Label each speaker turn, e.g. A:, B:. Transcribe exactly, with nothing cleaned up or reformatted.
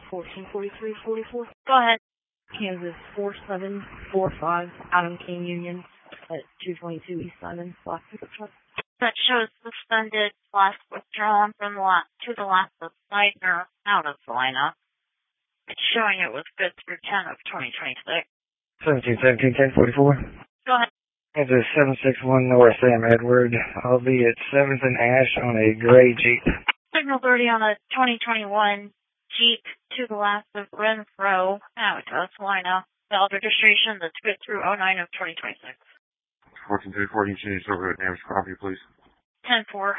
A: fourteen forty-three forty-four.
B: Go ahead.
A: Kansas four seven four five, Adam King Union at two twenty-two East Simon, black pickup truck.
B: That shows suspended slash withdrawn from the last to the last of site or out of the lineup. It's showing it was good through ten of twenty twenty-six.
C: seventeen seventeen ten forty-four.
B: Go ahead.
C: Kansas seven six one North Sam Edward. I'll be at seventh and Ash on a gray Jeep.
B: Signal thirty on a twenty twenty-one Jeep to the last of Renfro out of lineup. Valid registration that's good through oh nine of twenty twenty-six.
D: fourteen three fourteen, change over to damaged property, please.
B: ten four.